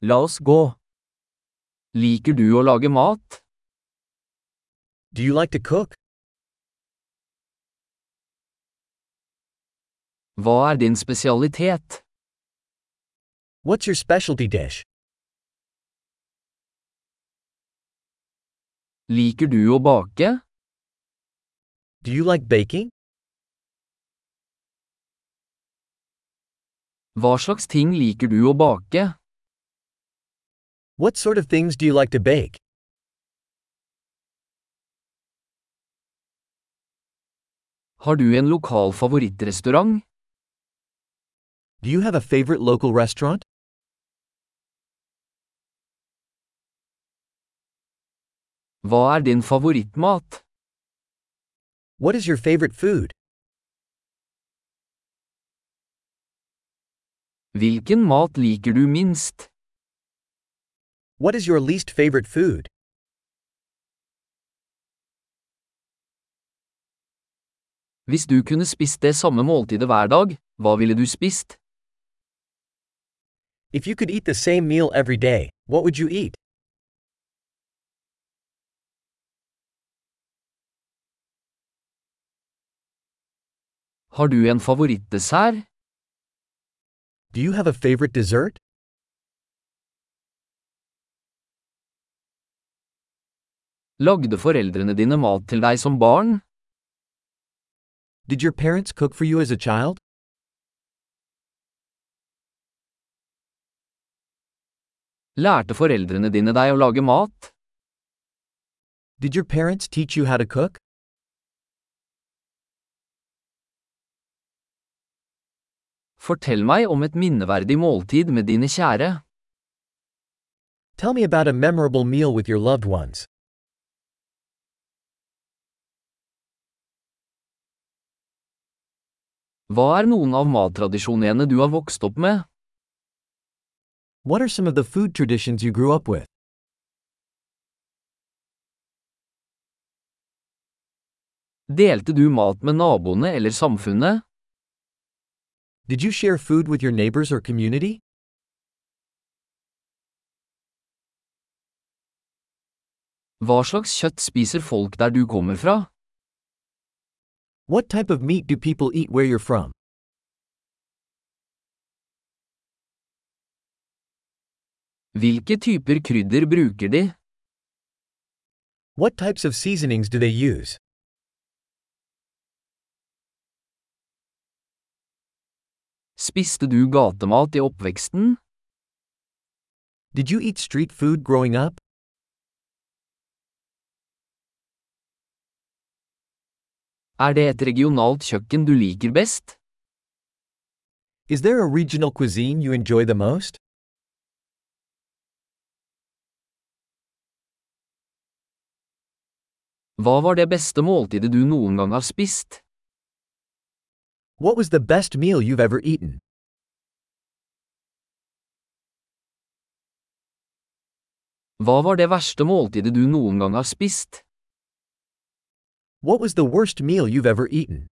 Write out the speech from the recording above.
La oss gå. Liker du å lage mat? Do you like to cook? Hva din spesialitet? What's your specialty dish? Liker du å bake? Do you like baking? Hva slags ting liker du å bake? What sort of things do you like to bake? Har du en lokal favorittrestaurant? Do you have a favorite local restaurant? Hva din favorittmat? What is your favorite food? Hvilken mat liker du minst? What is your least favorite food? Hvis du kunne spist det samme måltidet hver dag, hva ville du spist? If you could eat the same meal every day, what would you eat? Har du en favorittdessert? Do you have a favorite dessert? Lagde foreldrene dine mat til deg som barn? Did your parents cook for you as a child? Lærte foreldrene dine deg å lage mat? Did your parents teach you how to cook? Fortell meg om et minneverdig måltid med dine kjære. Tell me about a memorable meal with your loved ones. Hva noen av mattradisjonene du har vokst opp med? What are some of the food traditions you grew up with? Delte du mat med naboene eller samfunnet? Did you share food with your neighbors or community? Hva slags kjøtt spiser folk der du kommer fra? What type of meat do people eat where you're from? Hvilke typer krydder bruker de? What types of seasonings do they use? Spiste du gatemat i oppveksten? Did you eat street food growing up? Det et regionalt kjøkken du liker best? Is there a regional cuisine you enjoy the most? Hva var det beste måltidet du noen gang har spist? What was the best meal you've ever eaten? Hva var det verste måltidet du noen gang har spist? What was the worst meal you've ever eaten?